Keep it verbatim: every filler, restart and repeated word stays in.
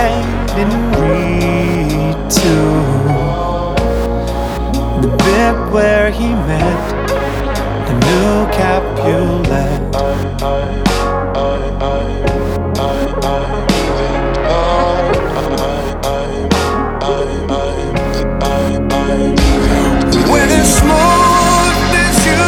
I didn't read to the bit where he met